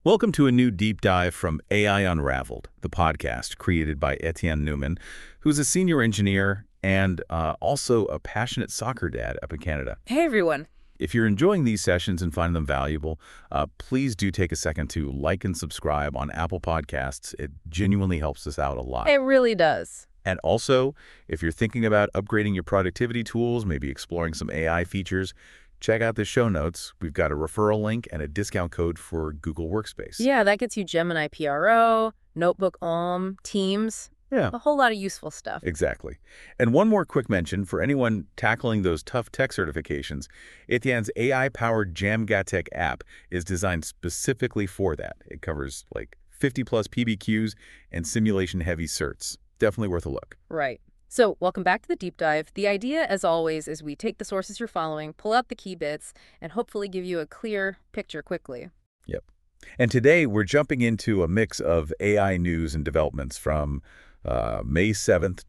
Welcome to a new deep dive from AI Unraveled, the podcast created by Etienne Newman, who's a senior engineer and also a passionate soccer dad up in Canada. Hey everyone. If you're enjoying these sessions and find them valuable, please do take a second to like and subscribe on Apple Podcasts. It genuinely helps us out a lot. It really does. And also, if you're thinking about upgrading your productivity tools, maybe exploring some AI features, check out the show notes. We've got a referral link and a discount code for Google Workspace. Yeah, that gets you Gemini PRO, Notebook Teams, Yeah, a whole lot of useful stuff. exactly. And one more quick mention for anyone tackling those tough tech certifications, Etienne's AI-powered JamGatTech app is designed specifically for that. It covers like 50-plus PBQs and simulation-heavy certs. Definitely worth a look. Right. So, welcome back to the deep dive. The idea, as always, is we take the sources you're following, pull out the key bits, and hopefully give you a clear picture quickly. Yep. And today we're jumping into a mix of AI news and developments from May 7th,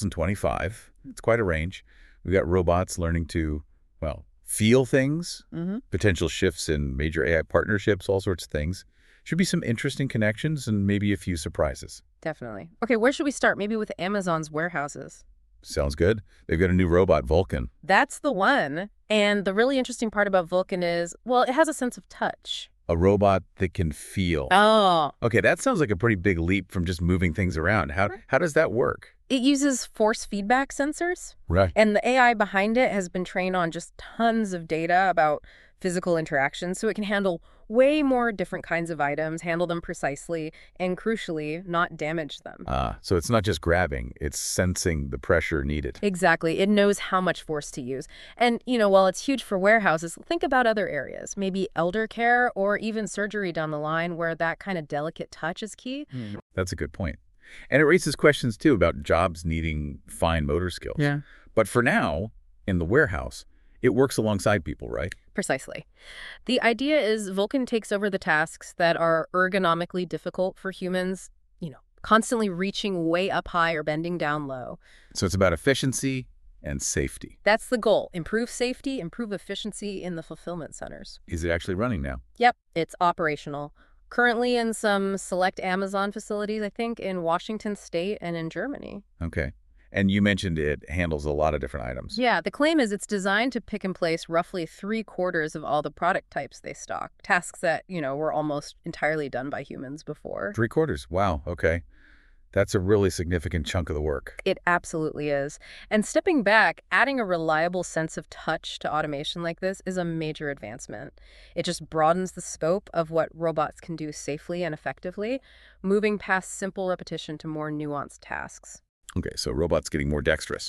2025. It's quite a range. We've got robots learning to, well, feel things, potential shifts in major AI partnerships, all sorts of things. Should be some interesting connections and maybe a few surprises. Definitely. Okay, where should we start? Maybe with Amazon's warehouses. Sounds good. They've got a new robot, Vulcan. That's the one. And the really interesting part about Vulcan is, well, it has a sense of touch. A robot that can feel. Oh. Okay, that sounds like a pretty big leap from just moving things around. How does that work? It uses force feedback sensors. Right. And the AI behind it has been trained on just tons of data about physical interactions, so it can handle way more different kinds of items, handle them precisely, and crucially, not damage them. So it's not just grabbing, it's sensing the pressure needed. Exactly. It knows how much force to use. And, while it's huge for warehouses, think about other areas, maybe elder care or even surgery down the line where that kind of delicate touch is key. That's a good point. And it raises questions, too, about jobs needing fine motor skills. Yeah. But for now, in the warehouse, it works alongside people, right? Precisely. The idea is Vulcan takes over the tasks that are ergonomically difficult for humans, constantly reaching way up high or bending down low. So it's about efficiency and safety. That's the goal. Improve safety, improve efficiency in the fulfillment centers. Is it actually running now? Yep, it's operational. Currently in some select Amazon facilities, I think, in Washington State and in Germany. Okay. And you mentioned it handles a lot of different items. Yeah, the claim is it's designed to pick and place roughly 3/4 of all the product types they stock. Tasks that, were almost entirely done by humans before. 3/4. Wow. Okay. That's a really significant chunk of the work. It absolutely is. And stepping back, adding a reliable sense of touch to automation like this is a major advancement. It just broadens the scope of what robots can do safely and effectively, moving past simple repetition to more nuanced tasks. Okay, so robots getting more dexterous.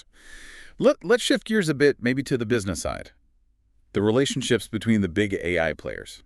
Let's shift gears a bit, maybe to the business side. The relationships between the big AI players,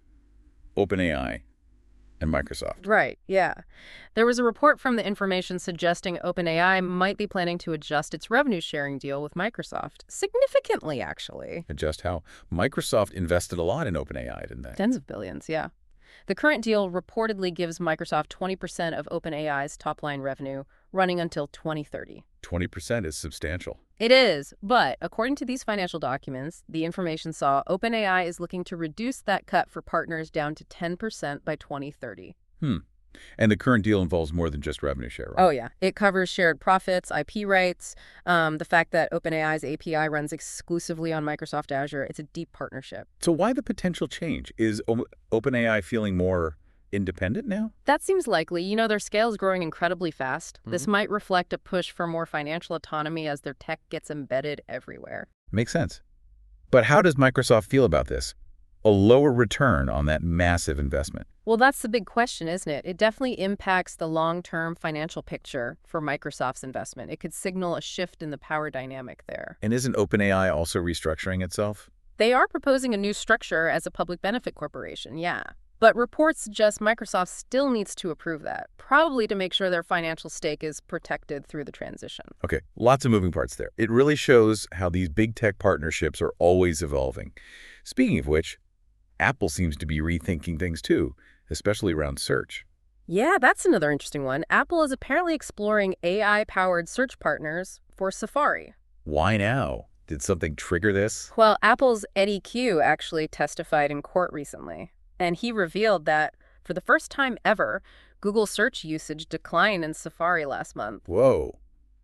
OpenAI and Microsoft. Right, yeah. There was a report from The Information suggesting OpenAI might be planning to adjust its revenue-sharing deal with Microsoft. Significantly, actually. Just how Microsoft invested a lot in OpenAI, didn't they? Tens of billions, yeah. The current deal reportedly gives Microsoft 20% of OpenAI's top-line revenue, running until 2030. 20% is substantial. It is, but according to these financial documents, The Information saw OpenAI is looking to reduce that cut for partners down to 10% by 2030. And the current deal involves more than just revenue share, right? Oh, yeah. It covers shared profits, IP rights, the fact that OpenAI's API runs exclusively on Microsoft Azure. It's a deep partnership. So why the potential change? Is OpenAI feeling more independent now? That seems likely. Their scale is growing incredibly fast. This might reflect a push for more financial autonomy as their tech gets embedded everywhere. Makes sense. But how does Microsoft feel about this? A lower return on that massive investment. Well, that's the big question, isn't it? It definitely impacts the long-term financial picture for Microsoft's investment. It could signal a shift in the power dynamic there. And isn't OpenAI also restructuring itself? They are proposing a new structure as a public benefit corporation, yeah. But reports suggest Microsoft still needs to approve that, probably to make sure their financial stake is protected through the transition. Okay, lots of moving parts there. It really shows how these big tech partnerships are always evolving. Speaking of which, Apple seems to be rethinking things too, especially around search. Yeah, that's another interesting one. Apple is apparently exploring AI-powered search partners for Safari. Why now? Did something trigger this? Well, Apple's Eddie Q actually testified in court recently, and he revealed that For the first time ever, Google search usage declined in Safari last month. Whoa.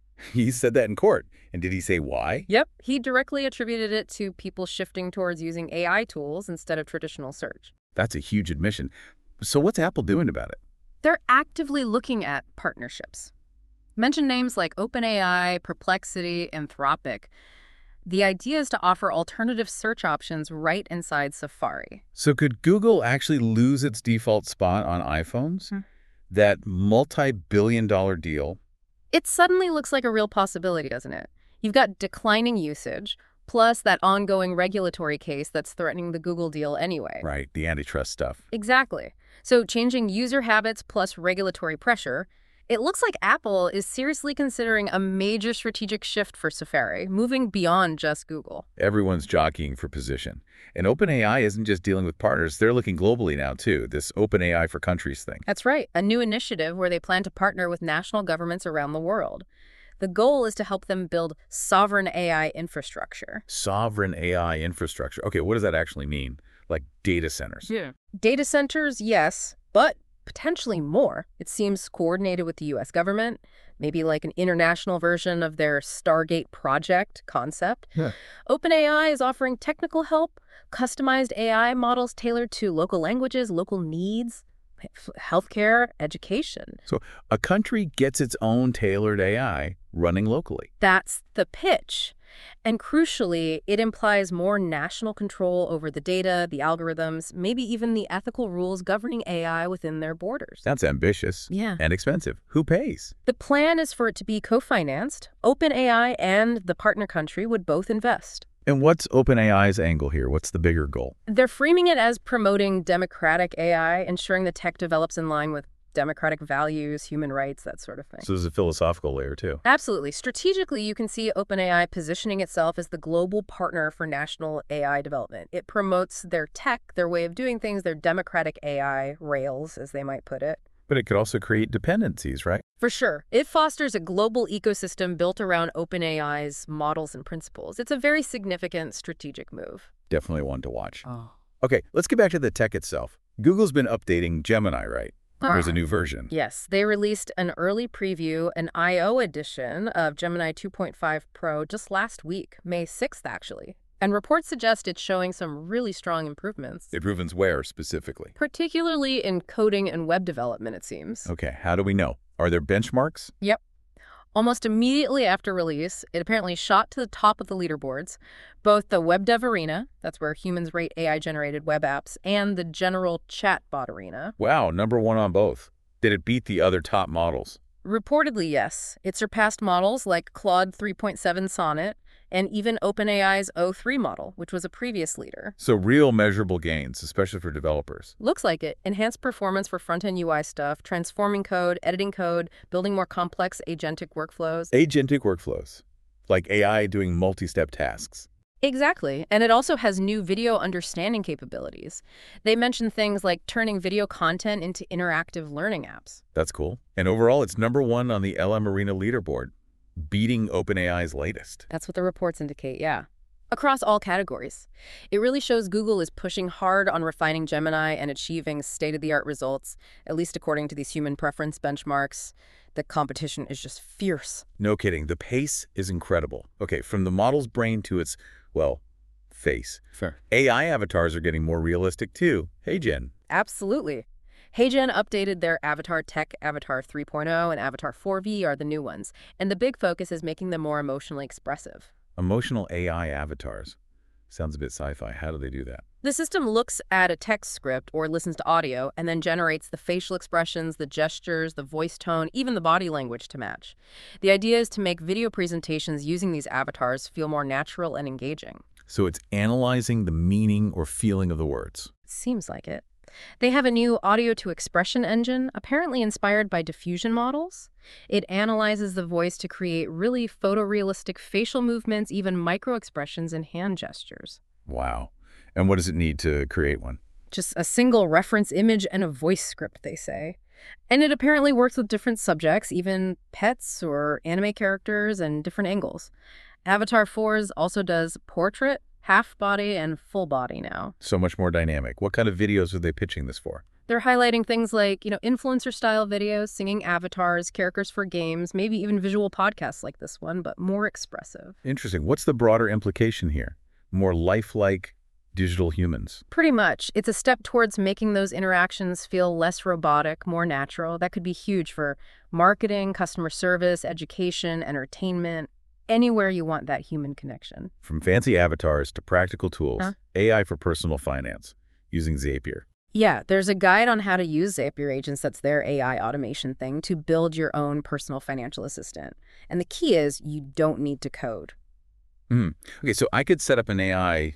He said that in court. And did he say why? Yep, he directly attributed it to people shifting towards using AI tools instead of traditional search. That's a huge admission. So what's Apple doing about it? They're actively looking at partnerships. Mention names like OpenAI, Perplexity, Anthropic. The idea is to offer alternative search options right inside Safari. So could Google actually lose its default spot on iPhones? That multi-billion-dollar deal? It suddenly looks like a real possibility, doesn't it? You've got declining usage, plus that ongoing regulatory case that's threatening the Google deal anyway. Right, the antitrust stuff. Exactly. So changing user habits plus regulatory pressure, it looks like Apple is seriously considering a major strategic shift for Safari, moving beyond just Google. Everyone's jockeying for position. And OpenAI isn't just dealing with partners. They're looking globally now, too, this OpenAI for countries thing. That's right, a new initiative where they plan to partner with national governments around the world. The goal is to help them build sovereign AI infrastructure. Sovereign AI infrastructure. Okay, what does that actually mean? Like data centers? Yeah. Data centers, yes, but potentially more. It seems coordinated with the U.S. government, maybe like an international version of their Stargate project concept. Yeah. OpenAI is offering technical help, customized AI models tailored to local languages, local needs, healthcare, education. So a country gets its own tailored AI running locally. That's the pitch. And crucially, it implies more national control over the data, the algorithms, maybe even the ethical rules governing AI within their borders. That's ambitious. Yeah. And expensive. Who pays? The plan is for it to be co-financed. OpenAI and the partner country would both invest. And what's OpenAI's angle here? What's the bigger goal? They're framing it as promoting democratic AI, ensuring the tech develops in line with democratic values, human rights, that sort of thing. So there's a philosophical layer, too. Absolutely. Strategically, you can see OpenAI positioning itself as the global partner for national AI development. It promotes their tech, their way of doing things, their democratic AI rails, as they might put it. But it could also create dependencies, right? For sure. It fosters a global ecosystem built around OpenAI's models and principles. It's a very significant strategic move. Definitely one to watch. Oh. Okay, let's get back to the tech itself. Google's been updating Gemini, right? There's a new version. Yes, they released an early preview, an I/O edition of Gemini 2.5 Pro just last week, May 6th, actually. And reports suggest it's showing some really strong improvements. Improvements where, specifically? Particularly in coding and web development, it seems. Okay, how do we know? Are there benchmarks? Yep. Almost immediately after release, it apparently shot to the top of the leaderboards. Both the Web Dev Arena, that's where humans rate AI-generated web apps, and the general chatbot arena. Wow, #1 on both. Did it beat the other top models? Reportedly, yes. It surpassed models like Claude 3.7 Sonnet and even OpenAI's O3 model, which was a previous leader. So real measurable gains, especially for developers. Looks like it. Enhanced performance for front-end UI stuff, transforming code, editing code, building more complex agentic workflows. Agentic workflows, like AI doing multi-step tasks. Exactly. And it also has new video understanding capabilities. They mention things like turning video content into interactive learning apps. That's cool. And overall, it's #1 on the LM Arena leaderboard, beating OpenAI's latest. That's what the reports indicate, yeah. Across all categories. It really shows Google is pushing hard on refining Gemini and achieving state-of-the-art results, at least according to these human preference benchmarks. The competition is just fierce. No kidding. The pace is incredible. Okay, from the model's brain to its, well, face. Fair. AI avatars are getting more realistic, too. Hey, Jen. Absolutely. HeyGen updated their Avatar Tech. Avatar 3.0 and Avatar 4V are the new ones, and the big focus is making them more emotionally expressive. Emotional AI avatars. Sounds a bit sci-fi. How do they do that? The system looks at a text script or listens to audio and then generates the facial expressions, the gestures, the voice tone, even the body language to match. The idea is to make video presentations using these avatars feel more natural and engaging. So it's analyzing the meaning or feeling of the words. Seems like it. They have a new audio-to-expression engine, apparently inspired by diffusion models. It analyzes the voice to create really photorealistic facial movements, even micro-expressions and hand gestures. Wow. And what does it need to create one? Just a single reference image and a voice script, they say. And it apparently works with different subjects, even pets or anime characters, and different angles. Avatar 4's also does portrait, half body, and full body now. So much more dynamic. What kind of videos are they pitching this for? They're highlighting things like, influencer-style videos, singing avatars, characters for games, maybe even visual podcasts like this one, but more expressive. Interesting. What's the broader implication here? More lifelike digital humans. Pretty much. It's a step towards making those interactions feel less robotic, more natural. That could be huge for marketing, customer service, education, entertainment, anywhere you want that human connection. From fancy avatars to practical tools, AI for personal finance, using Zapier. Yeah, there's a guide on how to use Zapier agents, that's their AI automation thing, to build your own personal financial assistant. And the key is you don't need to code. Okay, so I could set up an AI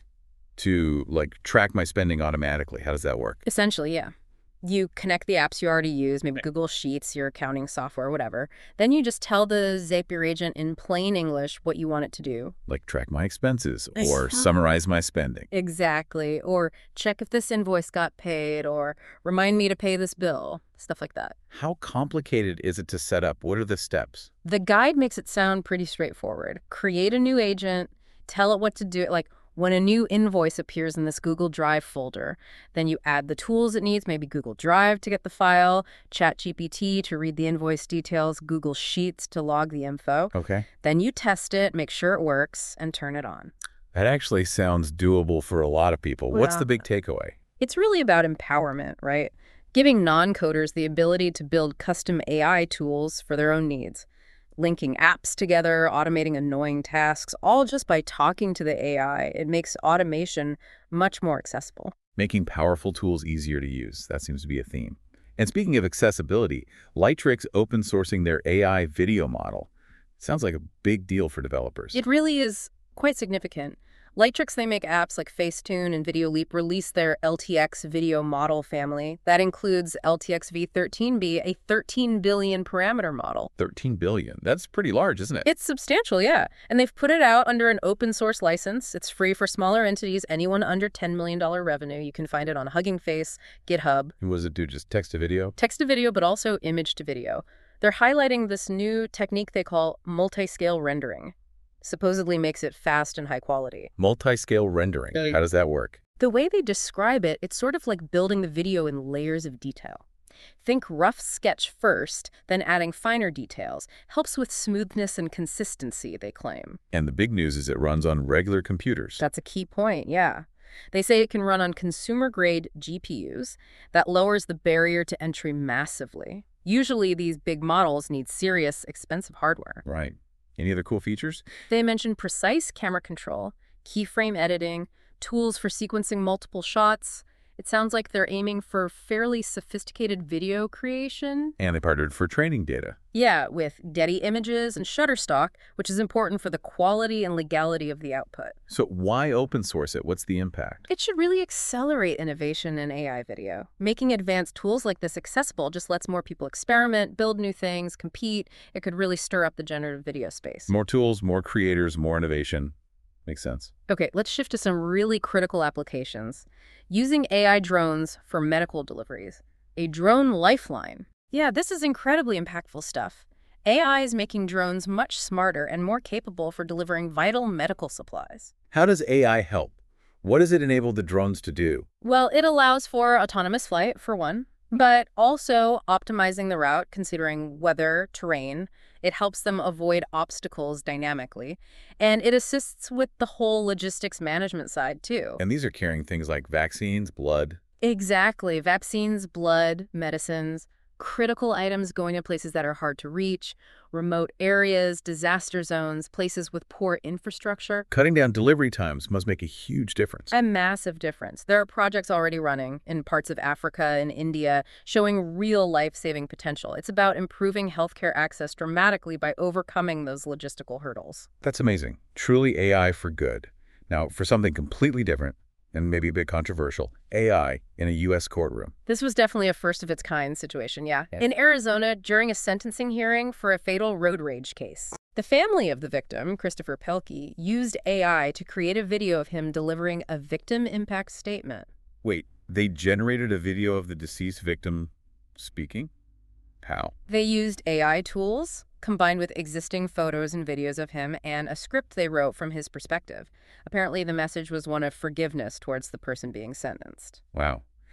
to track my spending automatically. How does that work? Essentially, yeah. You connect the apps you already use, maybe Google Sheets, your accounting software, whatever. Then you just tell the Zapier agent in plain English what you want it to do. Like track my expenses or summarize my spending. Exactly. Or check if this invoice got paid, or remind me to pay this bill, stuff like that. How complicated is it to set up? What are the steps? The guide makes it sound pretty straightforward. Create a new agent, tell it what to do, like when a new invoice appears in this Google Drive folder, then you add the tools it needs, maybe Google Drive to get the file, ChatGPT to read the invoice details, Google Sheets to log the info. Okay. Then you test it, make sure it works, and turn it on. That actually sounds doable for a lot of people. What's Well, the big takeaway? It's really about empowerment, right? Giving non-coders the ability to build custom AI tools for their own needs. Linking apps together, automating annoying tasks, all just by talking to the AI. It makes automation much more accessible. Making powerful tools easier to use. That seems to be a theme. And speaking of accessibility, Lightric's open sourcing their AI video model. Sounds like a big deal for developers. It really is quite significant. Lightric's, they make apps like Facetune and Videoleap, release their LTX video model family. That includes LTX V13B, a 13 billion parameter model. 13 billion. That's pretty large, isn't it? It's substantial, yeah. And they've put it out under an open source license. It's free for smaller entities, anyone under $10 million revenue. You can find it on Hugging Face, GitHub. And what does it do? Just text to video? Text to video, but also image to video. They're highlighting this new technique they call multi-scale rendering. Supposedly makes it fast and high quality. Multi-scale rendering. How does that work? The way they describe it, it's sort of like building the video in layers of detail. Think rough sketch first, then adding finer details. Helps with smoothness and consistency, they claim. And the big news is it runs on regular computers. That's a key point, yeah. They say it can run on consumer-grade GPUs. That lowers the barrier to entry massively. Usually these big models need serious, expensive hardware. Right. Any other cool features? They mentioned precise camera control, keyframe editing, tools for sequencing multiple shots. It sounds like they're aiming for fairly sophisticated video creation. And they partnered for training data. Yeah, with Getty Images and Shutterstock, which is important for the quality and legality of the output. So why open source it? What's the impact? It should really accelerate innovation in AI video. Making advanced tools like this accessible just lets more people experiment, build new things, compete. It could really stir up the generative video space. More tools, more creators, more innovation. Makes sense. Okay, let's shift to some really critical applications. Using AI drones for medical deliveries. A drone lifeline. Yeah, this is incredibly impactful stuff. AI is making drones much smarter and more capable for delivering vital medical supplies. How does AI help? What does it enable the drones to do? Well, it allows for autonomous flight, for one, but also optimizing the route, considering weather, terrain. It helps them avoid obstacles dynamically, and it assists with the whole logistics management side, too. And these are carrying things like vaccines, blood. Exactly. Vaccines, blood, medicines, critical items going to places that are hard to reach, remote areas, disaster zones, places with poor infrastructure. Cutting down delivery times must make a huge difference. A massive difference. There are projects already running in parts of Africa and India showing real life-saving potential. It's about improving healthcare access dramatically by overcoming those logistical hurdles. That's amazing. Truly AI for good. Now, for something completely different, and maybe a bit controversial, AI in a U.S. courtroom. This was definitely a first-of-its-kind situation, yeah. In Arizona, during a sentencing hearing for a fatal road rage case. The family of the victim, Christopher Pelkey, used AI to create a video of him delivering a victim impact statement. Wait, they generated a video of the deceased victim speaking? How? They used AI tools, combined with existing photos and videos of him, and a script they wrote from his perspective. Apparently, the message was one of forgiveness towards the person being sentenced. Wow.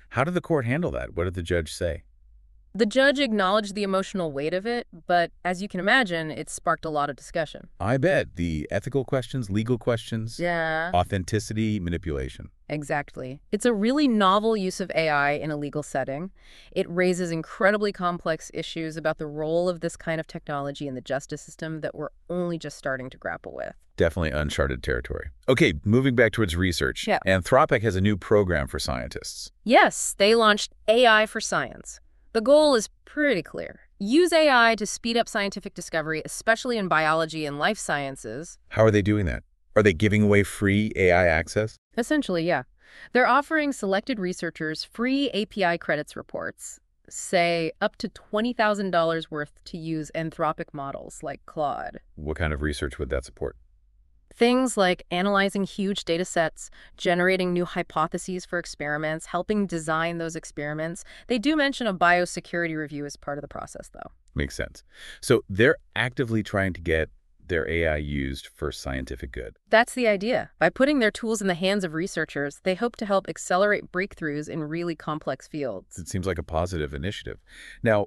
How did the court handle that? What did the judge say? The judge acknowledged the emotional weight of it, but as you can imagine, it sparked a lot of discussion. I bet. The ethical questions, legal questions, Yeah. authenticity, manipulation. Exactly. It's a really novel use of AI in a legal setting. It raises incredibly complex issues about the role of this kind of technology in the justice system that we're only just starting to grapple with. Definitely uncharted territory. Okay, moving back towards research. Yeah. Anthropic has a new program for scientists. Yes, they launched AI for Science. The goal is pretty clear. Use AI to speed up scientific discovery, especially in biology and life sciences. How are they doing that? Are they giving away free AI access? Essentially, yeah. They're offering selected researchers free API credits reports, say up to $20,000 worth to use Anthropic models like Claude. What kind of research would that support? Things like analyzing huge data sets, generating new hypotheses for experiments, helping design those experiments. They do mention a biosecurity review as part of the process, though. Makes sense. So they're actively trying to get their AI used for scientific good. That's the idea. By putting their tools in the hands of researchers, they hope to help accelerate breakthroughs in really complex fields. It seems like a positive initiative. Now,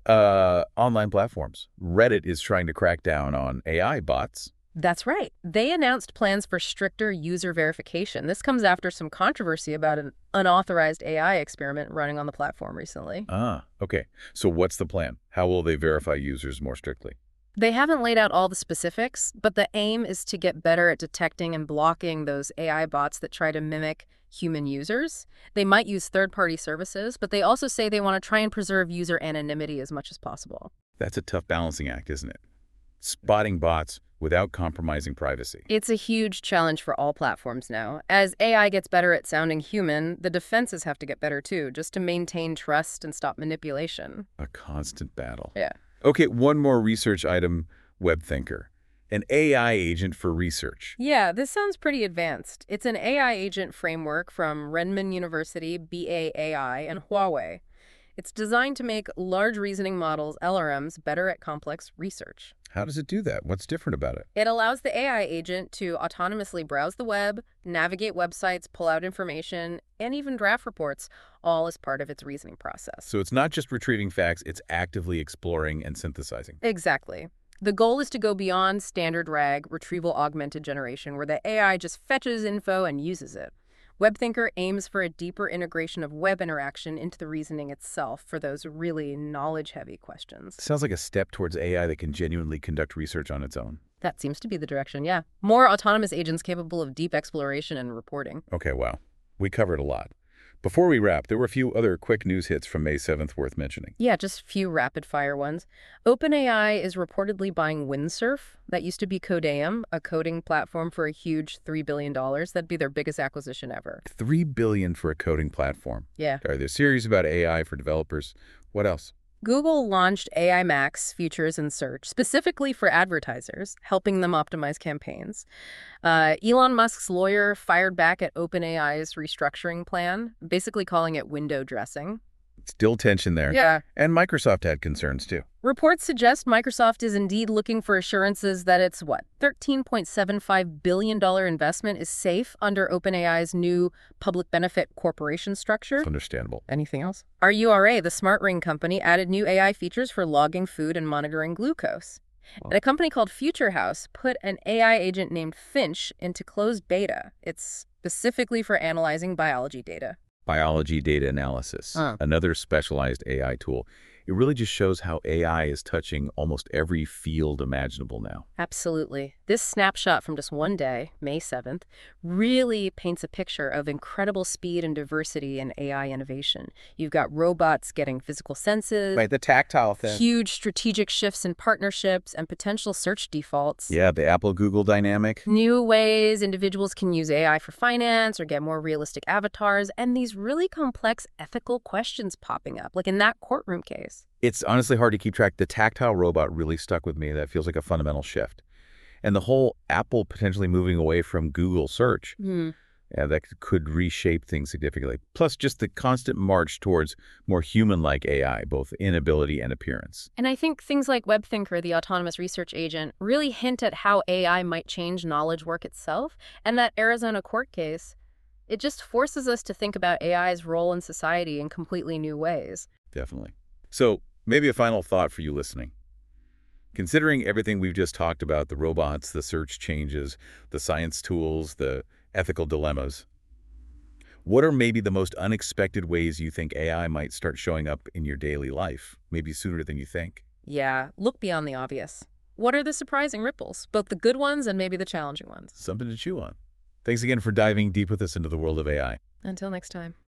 online platforms. Reddit is trying to crack down on AI bots. That's right. They announced plans for stricter user verification. This comes after some controversy about an unauthorized AI experiment running on the platform recently. Ah, okay. So what's the plan? How will they verify users more strictly? They haven't laid out all the specifics, but the aim is to get better at detecting and blocking those AI bots that try to mimic human users. They might use third-party services, but they also say they want to try and preserve user anonymity as much as possible. That's a tough balancing act, isn't it? Spotting bots without compromising privacy. It's a huge challenge for all platforms now. As AI gets better at sounding human, the defenses have to get better too, just to maintain trust and stop manipulation. A constant battle. Yeah. Okay, one more research item, WebThinker. An AI agent for research. Yeah, this sounds pretty advanced. It's an AI agent framework from Renmin University, BAAI, and Huawei. It's designed to make large reasoning models, LRMs, better at complex research. How does it do that? What's different about it? It allows the AI agent to autonomously browse the web, navigate websites, pull out information, and even draft reports, all as part of its reasoning process. So it's not just retrieving facts, it's actively exploring and synthesizing. Exactly. The goal is to go beyond standard RAG, retrieval augmented generation, where the AI just fetches info and uses it. WebThinker aims for a deeper integration of web interaction into the reasoning itself for those really knowledge-heavy questions. Sounds like a step towards AI that can genuinely conduct research on its own. That seems to be the direction, yeah. More autonomous agents capable of deep exploration and reporting. Okay, wow. We covered a lot. Before we wrap, there were a few other quick news hits from May 7th worth mentioning. Yeah, just a few rapid-fire ones. OpenAI is reportedly buying Windsurf. That used to be Codeium, a coding platform for a huge $3 billion. That'd be their biggest acquisition ever. $3 billion for a coding platform. Yeah. Are there series about AI for developers? What else? Google launched AI Max features in search, specifically for advertisers, helping them optimize campaigns. Elon Musk's lawyer fired back at OpenAI's restructuring plan, basically calling it window dressing. Still tension there. Yeah. And Microsoft had concerns, too. Reports suggest Microsoft is indeed looking for assurances that its, $13.75 billion investment is safe under OpenAI's new public benefit corporation structure. It's understandable. Anything else? Our URA, the smart ring company, added new AI features for logging food and monitoring glucose. Wow. And a company called Future House put an AI agent named Finch into closed beta. It's specifically for analyzing biology data. Biology data analysis, another specialized AI tool. It really just shows how AI is touching almost every field imaginable now. Absolutely. This snapshot from just one day, May 7th, really paints a picture of incredible speed and diversity in AI innovation. You've got robots getting physical senses. Right, the tactile thing. Huge strategic shifts in partnerships and potential search defaults. Yeah, the Apple-Google dynamic. New ways individuals can use AI for finance or get more realistic avatars, and these really complex ethical questions popping up, like in that courtroom case. It's honestly hard to keep track. The tactile robot really stuck with me. That feels like a fundamental shift. And the whole Apple potentially moving away from Google search, that could reshape things significantly. Plus just the constant march towards more human-like AI, both in ability and appearance. And I think things like WebThinker, the autonomous research agent, really hint at how AI might change knowledge work itself. And that Arizona court case, It just forces us to think about AI's role in society in completely new ways. Definitely. So maybe a final thought for you listening. Considering everything we've just talked about, the robots, the search changes, the science tools, the ethical dilemmas, what are maybe the most unexpected ways you think AI might start showing up in your daily life, maybe sooner than you think? Yeah, look beyond the obvious. What are the surprising ripples? Both the good ones and maybe the challenging ones. Something to chew on. Thanks again for diving deep with us into the world of AI. Until next time.